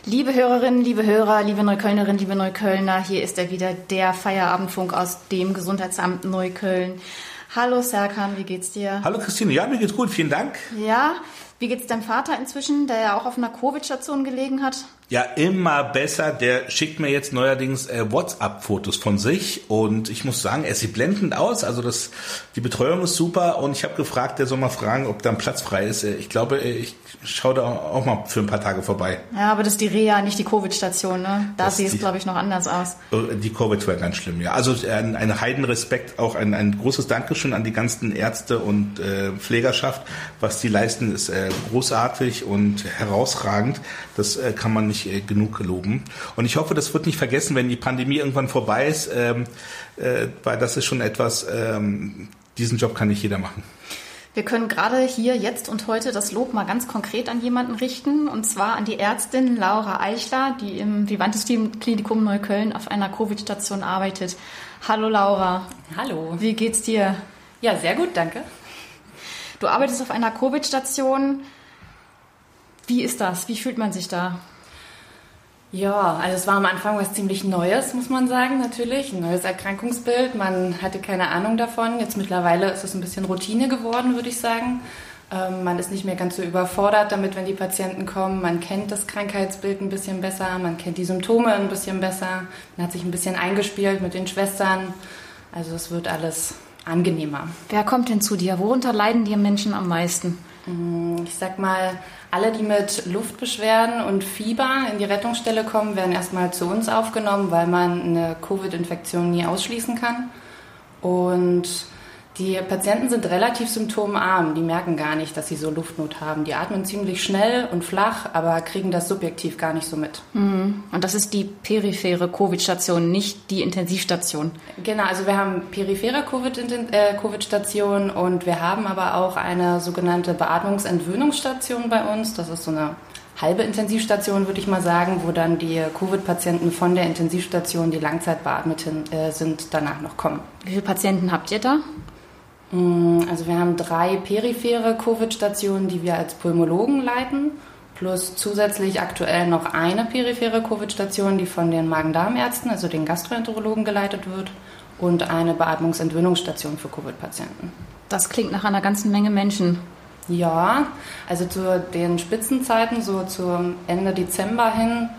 Liebe Hörerinnen, liebe Hörer, liebe Neuköllnerinnen, liebe Neuköllner, hier ist er wieder, der Feierabendfunk aus dem Gesundheitsamt Neukölln. Hallo Serkan, wie geht's dir? Hallo Christine, ja, mir geht's gut, vielen Dank. Ja, wie geht's deinem Vater inzwischen, der ja auch auf einer Covid-Station gelegen hat? Ja, immer besser. Der schickt mir jetzt neuerdings WhatsApp-Fotos von sich und ich muss sagen, er sieht blendend aus. Also die Betreuung ist super und ich habe gefragt, der soll mal fragen, ob da ein Platz frei ist. Ich glaube, ich schaue da auch mal für ein paar Tage vorbei. Ja, aber das ist die Reha, nicht die Covid-Station, ne? Da sieht es, glaube ich, noch anders aus. Die Covid war ganz schlimm, ja. Also ein Heidenrespekt, auch ein großes Dankeschön an die ganzen Ärzte und Pflegerschaft. Was die leisten, ist großartig und herausragend. Das kann man nicht genug loben. Und ich hoffe, das wird nicht vergessen, wenn die Pandemie irgendwann vorbei ist, weil das ist schon etwas, diesen Job kann nicht jeder machen. Wir können gerade hier, jetzt und heute das Lob mal ganz konkret an jemanden richten, und zwar an die Ärztin Laura Eichler, die im Vivantes Klinikum Neukölln auf einer Covid-Station arbeitet. Hallo Laura. Hallo. Wie geht's dir? Ja, sehr gut, danke. Du arbeitest auf einer Covid-Station. Wie ist das? Wie fühlt man sich da? Ja, also es war am Anfang was ziemlich Neues, muss man sagen, natürlich. Ein neues Erkrankungsbild, man hatte keine Ahnung davon. Jetzt mittlerweile ist es ein bisschen Routine geworden, würde ich sagen. Man ist nicht mehr ganz so überfordert damit, wenn die Patienten kommen. Man kennt das Krankheitsbild ein bisschen besser, man kennt die Symptome ein bisschen besser. Man hat sich ein bisschen eingespielt mit den Schwestern. Also es wird alles angenehmer. Wer kommt denn zu dir? Worunter leiden die Menschen am meisten? Ich sag mal, alle, die mit Luftbeschwerden und Fieber in die Rettungsstelle kommen, werden erstmal zu uns aufgenommen, weil man eine Covid-Infektion nie ausschließen kann. Und die Patienten sind relativ symptomarm. Die merken gar nicht, dass sie so Luftnot haben. Die atmen ziemlich schnell und flach, aber kriegen das subjektiv gar nicht so mit. Und das ist die periphere Covid-Station, nicht die Intensivstation? Genau, also wir haben periphere Covid-Station und wir haben aber auch eine sogenannte Beatmungsentwöhnungsstation bei uns. Das ist so eine halbe Intensivstation, würde ich mal sagen, wo dann die Covid-Patienten von der Intensivstation, die langzeitbeatmet sind, danach noch kommen. Wie viele Patienten habt ihr da? Also wir haben 3 periphere Covid-Stationen, die wir als Pulmologen leiten, plus zusätzlich aktuell noch eine periphere Covid-Station, die von den Magen-Darm-Ärzten, also den Gastroenterologen, geleitet wird, und eine Beatmungsentwöhnungsstation für Covid-Patienten. Das klingt nach einer ganzen Menge Menschen. Ja, also zu den Spitzenzeiten, so zum Ende Dezember hin,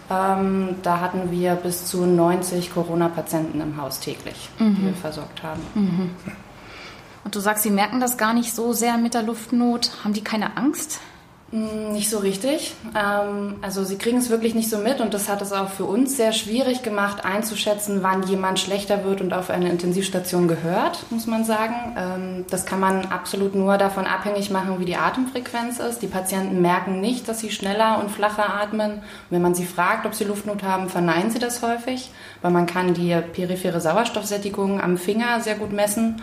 da hatten wir bis zu 90 Corona-Patienten im Haus täglich, die wir versorgt haben. Und du sagst, sie merken das gar nicht so sehr mit der Luftnot. Haben die keine Angst? Nicht so richtig. Also sie kriegen es wirklich nicht so mit, und das hat es auch für uns sehr schwierig gemacht, einzuschätzen, wann jemand schlechter wird und auf eine Intensivstation gehört, muss man sagen. Das kann man absolut nur davon abhängig machen, wie die Atemfrequenz ist. Die Patienten merken nicht, dass sie schneller und flacher atmen. Und wenn man sie fragt, ob sie Luftnot haben, verneinen sie das häufig, weil man kann die periphere Sauerstoffsättigung am Finger sehr gut messen.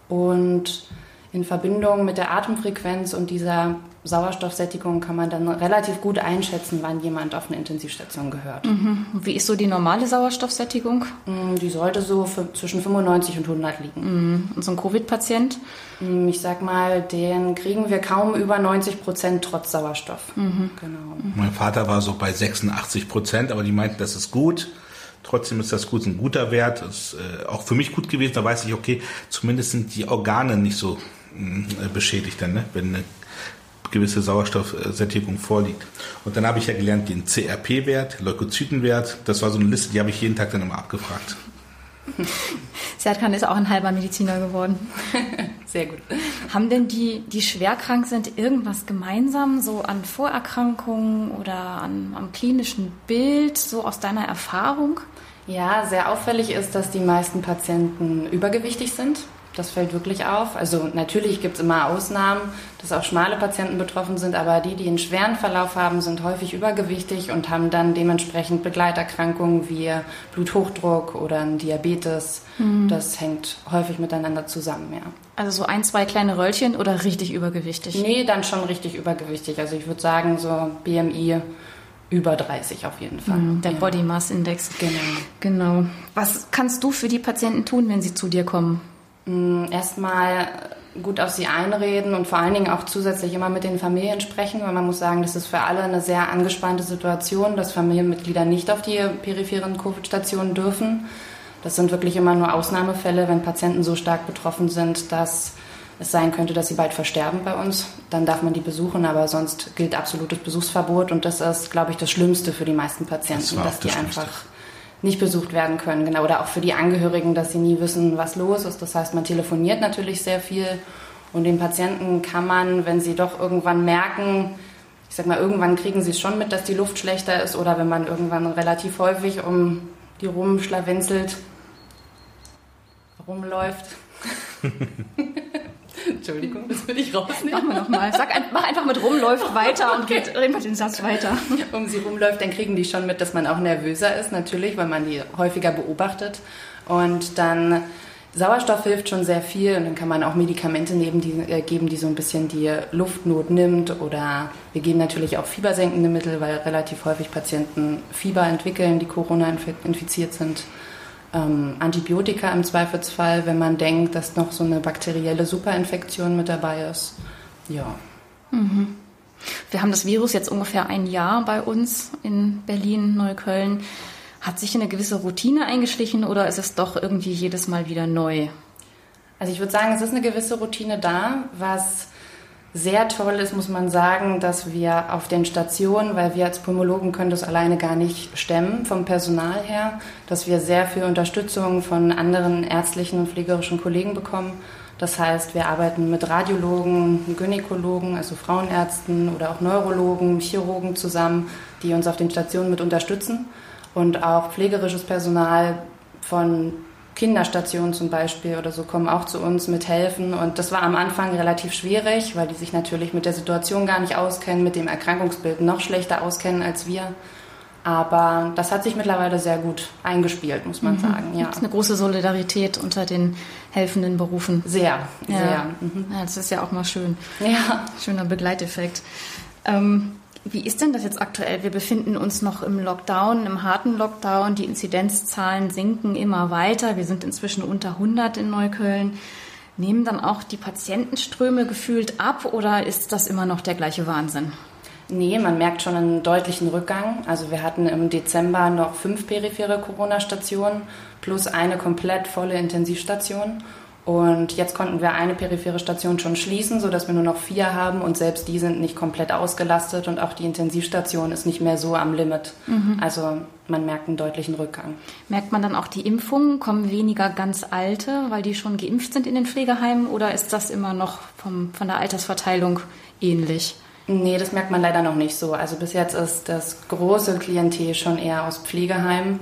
Und in Verbindung mit der Atemfrequenz und dieser Sauerstoffsättigung kann man dann relativ gut einschätzen, wann jemand auf eine Intensivstation gehört. Wie ist so die normale Sauerstoffsättigung? Die sollte so zwischen 95 und 100 liegen. Und so ein Covid-Patient? Ich sag mal, den kriegen wir kaum über 90% trotz Sauerstoff. Genau. Mein Vater war so bei 86%, aber die meinten, das ist gut. Trotzdem ist das gut, ein guter Wert. Das ist auch für mich gut gewesen. Da weiß ich, okay, zumindest sind die Organe nicht so beschädigt, dann, ne? Wenn eine gewisse Sauerstoffsättigung vorliegt. Und dann habe ich ja gelernt, den CRP-Wert, Leukozytenwert. Das war so eine Liste, die habe ich jeden Tag dann immer abgefragt. Serkan ist auch ein halber Mediziner geworden. Sehr gut. Haben denn die schwerkrank sind, irgendwas gemeinsam, so an Vorerkrankungen oder am klinischen Bild, so aus deiner Erfahrung? Ja, sehr auffällig ist, dass die meisten Patienten übergewichtig sind. Das fällt wirklich auf. Also natürlich gibt es immer Ausnahmen, dass auch schmale Patienten betroffen sind, aber die einen schweren Verlauf haben, sind häufig übergewichtig und haben dann dementsprechend Begleiterkrankungen wie Bluthochdruck oder ein Diabetes. Das hängt häufig miteinander zusammen, ja. Also so 1, 2 kleine Röllchen oder richtig übergewichtig? Nee, dann schon richtig übergewichtig. Also ich würde sagen, so BMI über 30 auf jeden Fall. Der Body Mass Index. Genau. Was kannst du für die Patienten tun, wenn sie zu dir kommen? Erstmal gut auf sie einreden und vor allen Dingen auch zusätzlich immer mit den Familien sprechen, weil man muss sagen, das ist für alle eine sehr angespannte Situation, dass Familienmitglieder nicht auf die peripheren Covid-Stationen dürfen. Das sind wirklich immer nur Ausnahmefälle, wenn Patienten so stark betroffen sind, dass es sein könnte, dass sie bald versterben bei uns. Dann darf man die besuchen, aber sonst gilt absolutes Besuchsverbot und das ist, glaube ich, das Schlimmste für die meisten Patienten, dass die einfach nicht besucht werden können. Genau, oder auch für die Angehörigen, dass sie nie wissen, was los ist. Das heißt, man telefoniert natürlich sehr viel und den Patienten kann man, wenn sie doch irgendwann merken, ich sag mal, irgendwann kriegen sie es schon mit, dass die Luft schlechter ist oder wenn man irgendwann relativ häufig um die rumschlawenzelt, rumläuft. Entschuldigung, das will ich rausnehmen. Machen wir nochmal. Mach einfach mit rumläuft weiter und reden wir den Satz weiter. Um sie rumläuft, dann kriegen die schon mit, dass man auch nervöser ist, natürlich, weil man die häufiger beobachtet. Und dann Sauerstoff hilft schon sehr viel und dann kann man auch Medikamente geben, die so ein bisschen die Luftnot nimmt. Oder wir geben natürlich auch fiebersenkende Mittel, weil relativ häufig Patienten Fieber entwickeln, die Corona infiziert sind. Antibiotika im Zweifelsfall, wenn man denkt, dass noch so eine bakterielle Superinfektion mit dabei ist. Ja. Mhm. Wir haben das Virus jetzt ungefähr ein Jahr bei uns in Berlin, Neukölln. Hat sich eine gewisse Routine eingeschlichen oder ist es doch irgendwie jedes Mal wieder neu? Also ich würde sagen, es ist eine gewisse Routine da, was sehr toll ist, muss man sagen, dass wir auf den Stationen, weil wir als Pulmologen können das alleine gar nicht stemmen vom Personal her, dass wir sehr viel Unterstützung von anderen ärztlichen und pflegerischen Kollegen bekommen. Das heißt, wir arbeiten mit Radiologen, Gynäkologen, also Frauenärzten oder auch Neurologen, Chirurgen zusammen, die uns auf den Stationen mit unterstützen und auch pflegerisches Personal von Kinderstationen zum Beispiel oder so kommen auch zu uns mithelfen und das war am Anfang relativ schwierig, weil die sich natürlich mit der Situation gar nicht auskennen, mit dem Erkrankungsbild noch schlechter auskennen als wir. Aber das hat sich mittlerweile sehr gut eingespielt, muss man sagen. Ja. Gibt es eine große Solidarität unter den helfenden Berufen? Sehr, ja. sehr. Mhm. Ja, das ist ja auch mal schön. Ja. Schöner Begleiteffekt. Wie ist denn das jetzt aktuell? Wir befinden uns noch im Lockdown, im harten Lockdown. Die Inzidenzzahlen sinken immer weiter. Wir sind inzwischen unter 100 in Neukölln. Nehmen dann auch die Patientenströme gefühlt ab oder ist das immer noch der gleiche Wahnsinn? Nee, man merkt schon einen deutlichen Rückgang. Also wir hatten im Dezember noch 5 periphere Corona-Stationen plus eine komplett volle Intensivstation. Und jetzt konnten wir eine periphere Station schon schließen, sodass wir nur noch 4 haben und selbst die sind nicht komplett ausgelastet und auch die Intensivstation ist nicht mehr so am Limit. Mhm. Also man merkt einen deutlichen Rückgang. Merkt man dann auch die Impfungen? Kommen weniger ganz Alte, weil die schon geimpft sind in den Pflegeheimen oder ist das immer noch von der Altersverteilung ähnlich? Nee, das merkt man leider noch nicht so. Also bis jetzt ist das große Klientel schon eher aus Pflegeheimen.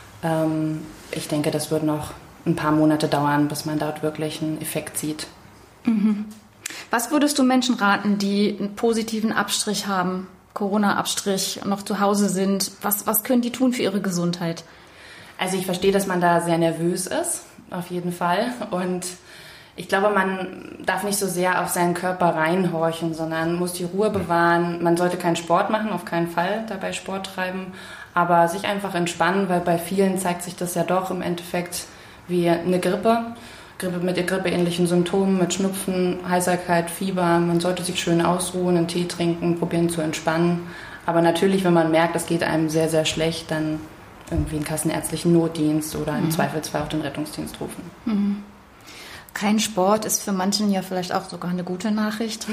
Ich denke, das wird noch ein paar Monate dauern, bis man dort wirklich einen Effekt sieht. Mhm. Was würdest du Menschen raten, die einen positiven Abstrich haben, Corona-Abstrich, noch zu Hause sind? Was können die tun für ihre Gesundheit? Also ich verstehe, dass man da sehr nervös ist, auf jeden Fall. Und ich glaube, man darf nicht so sehr auf seinen Körper reinhorchen, sondern muss die Ruhe bewahren. Man sollte keinen Sport machen, auf keinen Fall dabei Sport treiben, aber sich einfach entspannen, weil bei vielen zeigt sich das ja doch im Endeffekt wie eine Grippe mit grippeähnlichen Symptomen, mit Schnupfen, Heiserkeit, Fieber. Man sollte sich schön ausruhen, einen Tee trinken, probieren zu entspannen. Aber natürlich, wenn man merkt, es geht einem sehr, sehr schlecht, dann irgendwie einen kassenärztlichen Notdienst oder im Zweifelsfall auch den Rettungsdienst rufen. Mhm. Kein Sport ist für manchen ja vielleicht auch sogar eine gute Nachricht.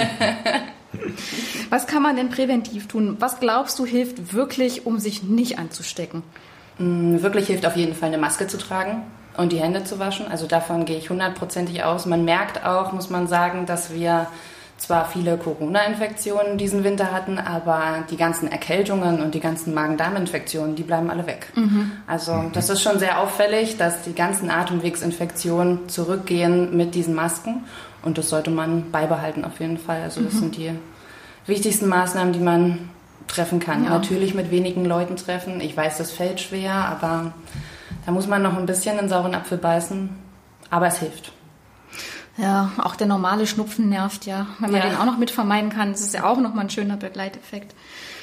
Was kann man denn präventiv tun? Was glaubst du hilft wirklich, um sich nicht anzustecken? Wirklich hilft auf jeden Fall, eine Maske zu tragen und die Hände zu waschen. Also davon gehe ich 100%ig aus. Man merkt auch, muss man sagen, dass wir zwar viele Corona-Infektionen diesen Winter hatten, aber die ganzen Erkältungen und die ganzen Magen-Darm-Infektionen, die bleiben alle weg. Mhm. Also das ist schon sehr auffällig, dass die ganzen Atemwegsinfektionen zurückgehen mit diesen Masken und das sollte man beibehalten auf jeden Fall. Also das sind die wichtigsten Maßnahmen, die man treffen kann. Ja. Natürlich mit wenigen Leuten treffen. Ich weiß, das fällt schwer, aber da muss man noch ein bisschen in sauren Apfel beißen. Aber es hilft. Ja, auch der normale Schnupfen nervt ja. Wenn man den auch noch mit vermeiden kann, das ist ja auch nochmal ein schöner Begleiteffekt.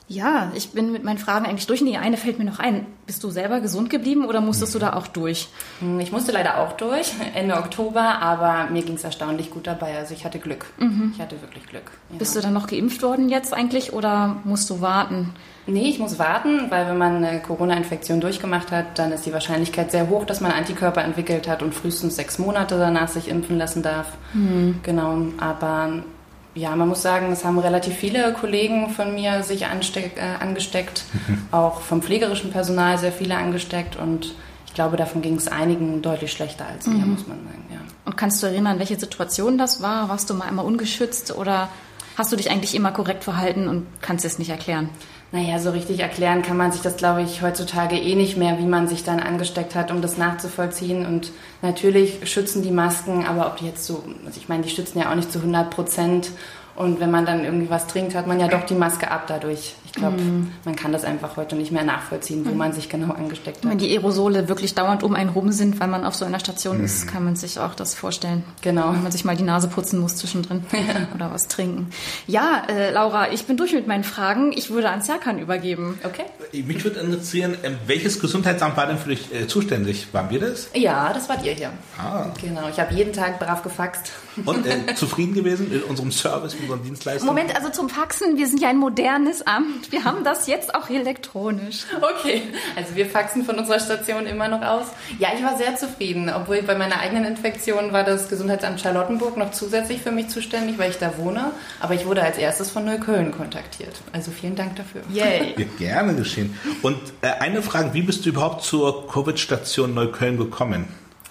Ja, ich bin mit meinen Fragen eigentlich durch. Nee, eine fällt mir noch ein. Bist du selber gesund geblieben oder musstest du da auch durch? Ich musste leider auch durch, Ende Oktober, aber mir ging es erstaunlich gut dabei. Also ich hatte Glück. Ich hatte wirklich Glück. Ja. Bist du dann noch geimpft worden jetzt eigentlich oder musst du warten? Nee, ich muss warten, weil wenn man eine Corona-Infektion durchgemacht hat, dann ist die Wahrscheinlichkeit sehr hoch, dass man Antikörper entwickelt hat und frühestens 6 Monate danach sich impfen lassen darf. Genau, aber ja, man muss sagen, es haben relativ viele Kollegen von mir sich angesteckt, auch vom pflegerischen Personal sehr viele angesteckt und ich glaube, davon ging es einigen deutlich schlechter als mir, muss man sagen. Ja. Und kannst du erinnern, welche Situation das war? Warst du mal einmal ungeschützt oder hast du dich eigentlich immer korrekt verhalten und kannst es nicht erklären? Naja, so richtig erklären kann man sich das, glaube ich, heutzutage nicht mehr, wie man sich dann angesteckt hat, um das nachzuvollziehen. Und natürlich schützen die Masken, aber ob die jetzt so, also ich meine, die schützen ja auch nicht zu 100%. Und wenn man dann irgendwie was trinkt, hat man ja doch die Maske ab dadurch. Ich glaube, man kann das einfach heute nicht mehr nachvollziehen, wo man sich genau angesteckt hat. Wenn die Aerosole wirklich dauernd um einen rum sind, weil man auf so einer Station ist, kann man sich auch das vorstellen. Genau. Wenn man sich mal die Nase putzen muss zwischendrin oder was trinken. Ja, Laura, ich bin durch mit meinen Fragen. Ich würde an Serkan übergeben. Okay. Mich würde interessieren, welches Gesundheitsamt war denn für dich zuständig? Waren wir das? Ja, das wart ihr hier. Ah. Genau, ich habe jeden Tag brav gefaxt. Und zufrieden gewesen mit unserem Service, mit unseren Dienstleistungen? Moment, also zum Faxen, wir sind ja ein modernes Amt. Wir haben das jetzt auch elektronisch. Okay, also wir faxen von unserer Station immer noch aus. Ja, ich war sehr zufrieden, obwohl bei meiner eigenen Infektion war das Gesundheitsamt Charlottenburg noch zusätzlich für mich zuständig, weil ich da wohne. Aber ich wurde als erstes von Neukölln kontaktiert. Also vielen Dank dafür. Yay. Ja, gerne geschehen. Und eine Frage, wie bist du überhaupt zur Covid-Station Neukölln gekommen?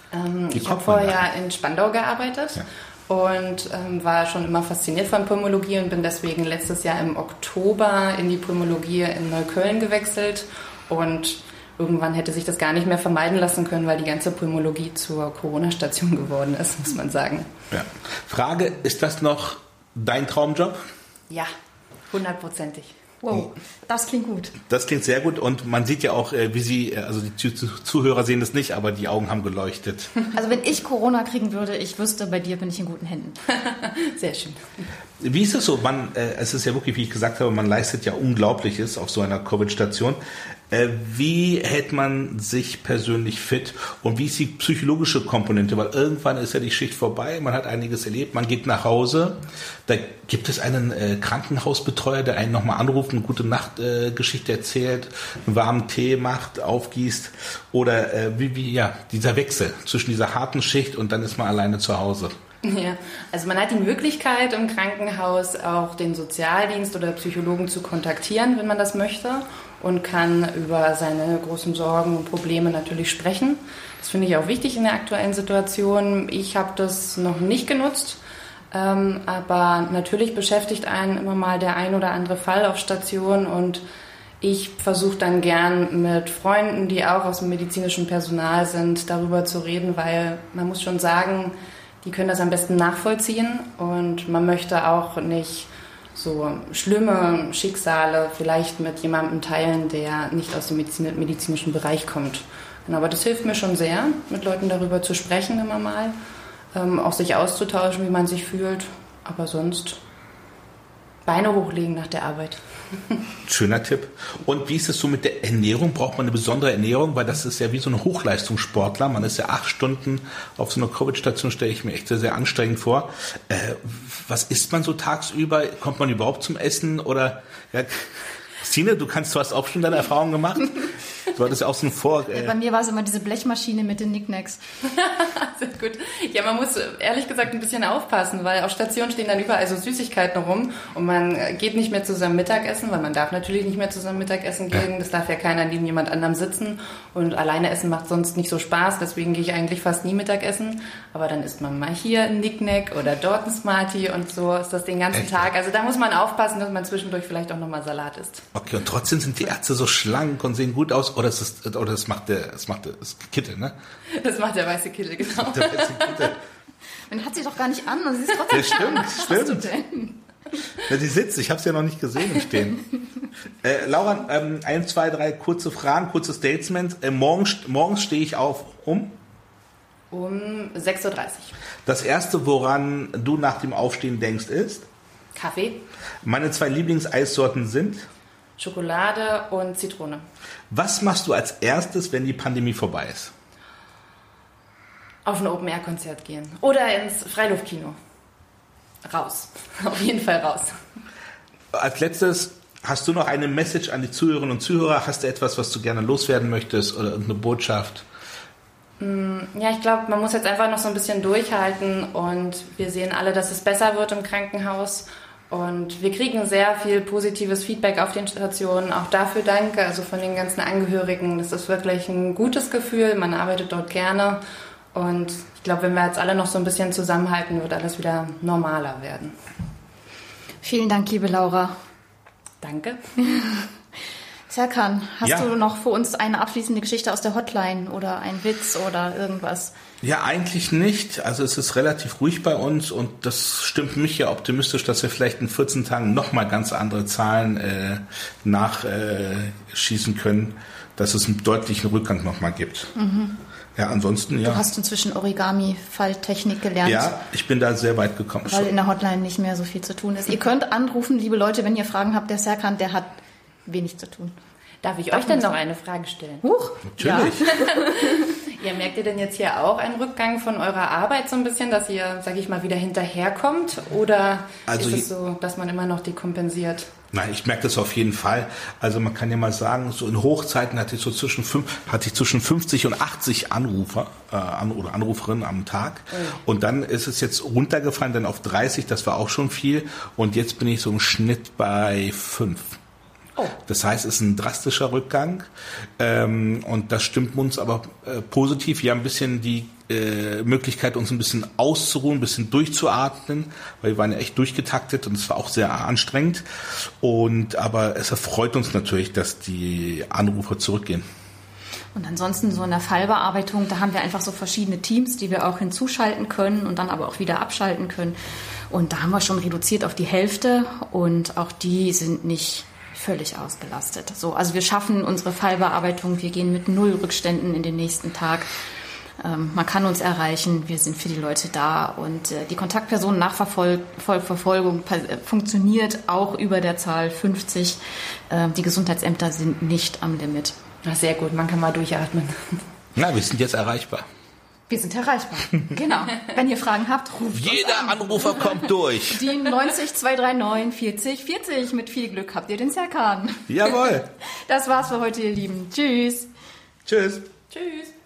Ich habe vorher in Spandau gearbeitet. Ja. Und war schon immer fasziniert von Pulmologie und bin deswegen letztes Jahr im Oktober in die Pulmologie in Neukölln gewechselt. Und irgendwann hätte sich das gar nicht mehr vermeiden lassen können, weil die ganze Pulmologie zur Corona-Station geworden ist, muss man sagen. Ja. Frage, ist das noch dein Traumjob? Ja, 100%. Wow, das klingt gut. Das klingt sehr gut und man sieht ja auch, wie Sie, also die Zuhörer sehen das nicht, aber die Augen haben geleuchtet. Also wenn ich Corona kriegen würde, ich wüsste, bei dir bin ich in guten Händen. Sehr schön. Wie ist es so? Es ist ja wirklich, wie ich gesagt habe, man leistet ja Unglaubliches auf so einer Covid-Station. Wie hält man sich persönlich fit und wie ist die psychologische Komponente? Weil irgendwann ist ja die Schicht vorbei, man hat einiges erlebt, man geht nach Hause. Da gibt es einen Krankenhausbetreuer, der einen nochmal anruft, eine gute Nachtgeschichte erzählt, einen warmen Tee macht, aufgießt. Oder dieser Wechsel zwischen dieser harten Schicht und dann ist man alleine zu Hause. Ja, also man hat die Möglichkeit im Krankenhaus auch den Sozialdienst oder Psychologen zu kontaktieren, wenn man das möchte und kann über seine großen Sorgen und Probleme natürlich sprechen. Das finde ich auch wichtig in der aktuellen Situation. Ich habe das noch nicht genutzt, aber natürlich beschäftigt einen immer mal der ein oder andere Fall auf Station und ich versuche dann gern mit Freunden, die auch aus dem medizinischen Personal sind, darüber zu reden, weil man muss schon sagen, die können das am besten nachvollziehen und man möchte auch nicht so schlimme Schicksale vielleicht mit jemandem teilen, der nicht aus dem medizinischen Bereich kommt. Aber das hilft mir schon sehr, mit Leuten darüber zu sprechen immer mal, auch sich auszutauschen, wie man sich fühlt, aber sonst Beine hochlegen nach der Arbeit. Schöner Tipp. Und wie ist es so mit der Ernährung? Braucht man eine besondere Ernährung? Weil das ist ja wie so ein Hochleistungssportler. Man ist ja 8 Stunden auf so einer Covid-Station, stelle ich mir echt sehr, sehr anstrengend vor. Was isst man so tagsüber? Kommt man überhaupt zum Essen? Oder ja, Christine, du hast auch schon deine Erfahrungen gemacht. Du hattest ja auch so ein Bei mir war es immer diese Blechmaschine mit den Knickknacks. Sehr gut. Ja, man muss ehrlich gesagt ein bisschen aufpassen, weil auf Station stehen dann überall so Süßigkeiten rum und man geht nicht mehr zusammen Mittagessen, weil man darf natürlich nicht mehr zusammen Mittagessen gehen. Das darf ja keiner neben jemand anderem sitzen und alleine essen macht sonst nicht so Spaß, deswegen gehe ich eigentlich fast nie Mittagessen. Aber dann isst man mal hier ein Knickknack oder dort ein Smartie und so ist das den ganzen Tag. Also da muss man aufpassen, dass man zwischendurch vielleicht auch nochmal Salat isst. Okay, und trotzdem sind die Ärzte so schlank und sehen gut aus. Oder das macht das Kittel, ne? Das macht der weiße Kittel, genau. Der weiße Kittel. Man hat sie doch gar nicht an und sie ist trotzdem schlank. Stimmt. Ja, sie sitzt, ich habe sie ja noch nicht gesehen im Stehen. Laura, 1, 2, 3 kurze Fragen, kurzes Statement. Morgens stehe ich auf um 6:30 Uhr. Das Erste, woran du nach dem Aufstehen denkst, ist? Kaffee. Meine 2 Lieblingseissorten sind? Schokolade und Zitrone. Was machst du als erstes, wenn die Pandemie vorbei ist? Auf ein Open-Air-Konzert gehen. Oder ins Freiluftkino. Raus. Auf jeden Fall raus. Als letztes, hast du noch eine Message an die Zuhörerinnen und Zuhörer? Hast du etwas, was du gerne loswerden möchtest oder irgendeine Botschaft? Ja, ich glaube, man muss jetzt einfach noch so ein bisschen durchhalten und wir sehen alle, dass es besser wird im Krankenhaus und wir kriegen sehr viel positives Feedback auf den Stationen. Auch dafür danke, also von den ganzen Angehörigen. Das ist wirklich ein gutes Gefühl, man arbeitet dort gerne und ich glaube, wenn wir jetzt alle noch so ein bisschen zusammenhalten, wird alles wieder normaler werden. Vielen Dank, liebe Laura. Danke. Serkan, hast du noch für uns eine abschließende Geschichte aus der Hotline oder einen Witz oder irgendwas? Ja, eigentlich nicht. Also es ist relativ ruhig bei uns und das stimmt mich ja optimistisch, dass wir vielleicht in 14 Tagen nochmal ganz andere Zahlen nachschießen können, dass es einen deutlichen Rückgang nochmal gibt. Mhm. Ja, ansonsten, ja. Du hast inzwischen Origami-Falltechnik gelernt. Ja, ich bin da sehr weit gekommen. Weil in der Hotline nicht mehr so viel zu tun ist. Ihr könnt anrufen, liebe Leute, wenn ihr Fragen habt. Der Serkan, der hat wenig zu tun. Darf ich euch denn noch eine Frage stellen? Huch, natürlich. Ja, merkt ihr denn jetzt hier auch einen Rückgang von eurer Arbeit so ein bisschen, dass ihr, sage ich mal, wieder hinterherkommt? Oder ist es so, dass man immer noch dekompensiert? Nein, ich merke das auf jeden Fall. Also man kann ja mal sagen, so in Hochzeiten hatte ich zwischen 50 und 80 Anrufer oder Anruferinnen am Tag. Und dann ist es jetzt runtergefallen, dann auf 30, das war auch schon viel. Und jetzt bin ich so im Schnitt bei 5. Das heißt, es ist ein drastischer Rückgang und das stimmt uns aber positiv. Wir haben ein bisschen die Möglichkeit, uns ein bisschen auszuruhen, ein bisschen durchzuatmen, weil wir waren ja echt durchgetaktet und es war auch sehr anstrengend. Aber es erfreut uns natürlich, dass die Anrufer zurückgehen. Und ansonsten so in der Fallbearbeitung, da haben wir einfach so verschiedene Teams, die wir auch hinzuschalten können und dann aber auch wieder abschalten können. Und da haben wir schon reduziert auf die Hälfte und auch die sind nicht völlig ausgelastet. So, also wir schaffen unsere Fallbearbeitung, wir gehen mit 0 Rückständen in den nächsten Tag. Man kann uns erreichen, wir sind für die Leute da und die Kontaktpersonen-Nachverfolgung funktioniert auch über der Zahl 50. Die Gesundheitsämter sind nicht am Limit. Na, sehr gut, man kann mal durchatmen. Na, wir sind jetzt erreichbar. Wir sind erreichbar. Genau. Wenn ihr Fragen habt, ruft Jeder uns an. Anrufer kommt durch. Die 90 239 40 40. Mit viel Glück habt ihr den Serkan. Jawohl. Das war's für heute, ihr Lieben. Tschüss. Tschüss. Tschüss.